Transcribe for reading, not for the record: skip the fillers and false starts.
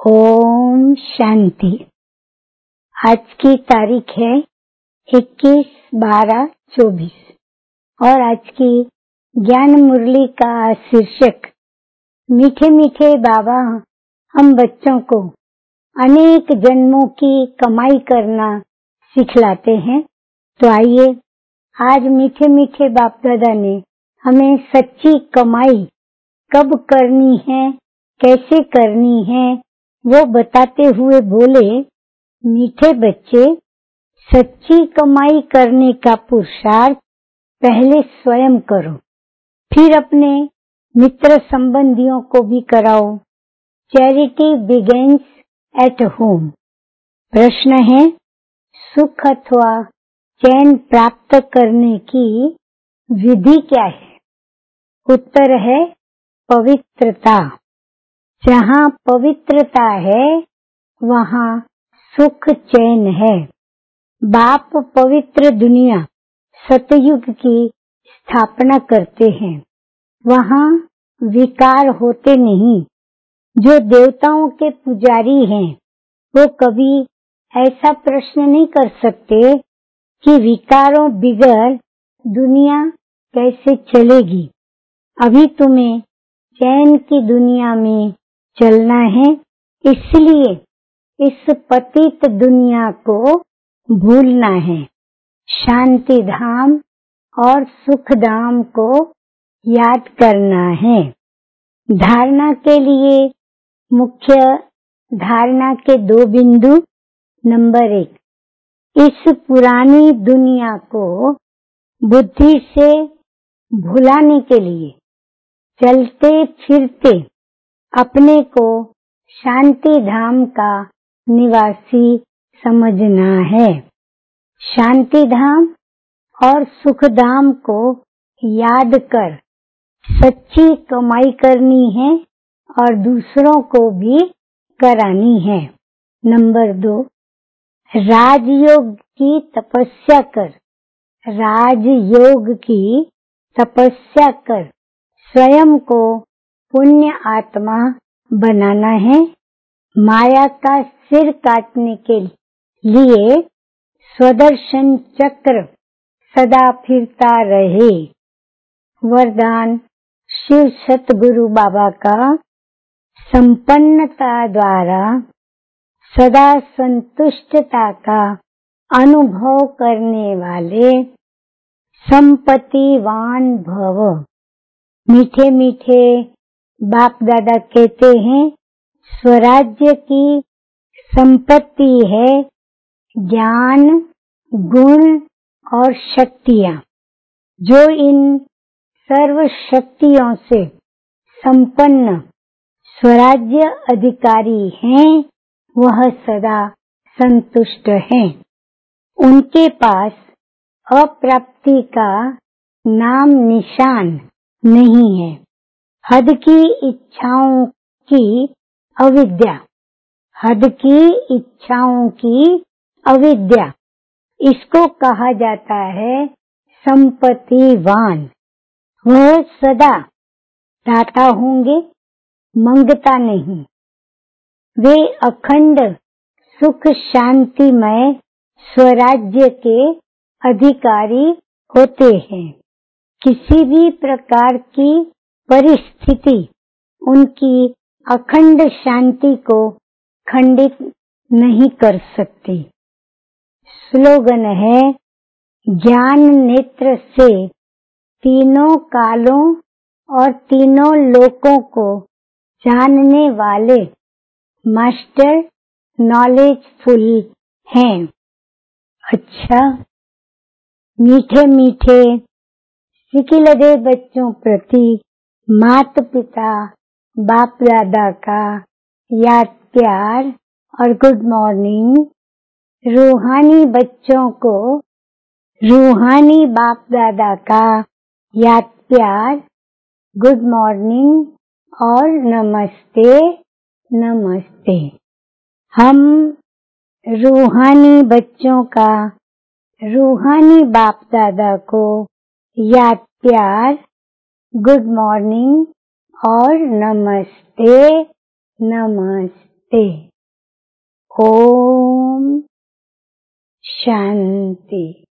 ओम शांति। आज की तारीख है 21/12/24 और आज की ज्ञान मुरली का शीर्षक मीठे मीठे बाबा हम बच्चों को अनेक जन्मों की कमाई करना सिखलाते हैं। तो आइए आज मीठे मीठे बाप दादा ने हमें सच्ची कमाई कब करनी है, कैसे करनी है, वो बताते हुए बोले, मीठे बच्चे, सच्ची कमाई करने का पुरुषार्थ पहले स्वयं करो, फिर अपने मित्र संबंधियों को भी कराओ। Charity begins at home. प्रश्न है, सुख अथवा चैन प्राप्त करने की विधि क्या है? उत्तर है पवित्रता। जहाँ पवित्रता है वहाँ सुख चैन है। बाप पवित्र दुनिया सतयुग की स्थापना करते हैं। वहाँ विकार होते नहीं। जो देवताओं के पुजारी हैं वो कभी ऐसा प्रश्न नहीं कर सकते कि विकारों बिगर दुनिया कैसे चलेगी। अभी तुम्हें चैन की दुनिया में चलना है, इसलिए इस पतित दुनिया को भूलना है। शांति धाम और सुख धाम को याद करना है। धारणा के लिए मुख्य धारणा के 2 बिंदु। नंबर 1, इस पुरानी दुनिया को बुद्धि से भुलाने के लिए चलते फिरते अपने को शांति धाम का निवासी समझना है। शांति धाम और सुख धाम को याद कर सच्ची कमाई करनी है और दूसरों को भी करानी है। नंबर 2, राजयोग की तपस्या कर। राजयोग की तपस्या कर स्वयं को पुण्य आत्मा बनाना है। माया का सिर काटने के लिए स्वदर्शन चक्र सदा फिरता रहे। वरदान शिव सतगुरु बाबा का संपन्नता द्वारा सदा संतुष्टता का अनुभव करने वाले संपत्तिवान भव। मीठे मीठे बाप दादा कहते हैं, स्वराज्य की संपत्ति है ज्ञान, गुण और शक्तियाँ। जो इन सर्व शक्तियों से संपन्न स्वराज्य अधिकारी हैं वह सदा संतुष्ट हैं। उनके पास अप्राप्ति का नाम निशान नहीं है। हद की इच्छाओं की अविद्या। हद की इच्छाओं की अविद्या, इसको कहा जाता है संपत्तिवान। वह सदा दाता होंगे, मंगता नहीं। वे अखंड सुख शांतिमय स्वराज्य के अधिकारी होते हैं। किसी भी प्रकार की परिस्थिति उनकी अखंड शांति को खंडित नहीं कर सकती। स्लोगन है, ज्ञान नेत्र से तीनों कालों और तीनों लोकों को जानने वाले मास्टर नॉलेजफुल हैं। अच्छा, मीठे मीठे सिकिलदे बच्चों प्रति माता पिता बाप दादा का याद प्यार और गुड मॉर्निंग। रूहानी बच्चों को रूहानी बाप दादा का याद प्यार, गुड मॉर्निंग और नमस्ते नमस्ते। हम रूहानी बच्चों का रूहानी बाप दादा को याद प्यार, गुड मॉर्निंग और नमस्ते नमस्ते। नमस्ते। ओम शांति।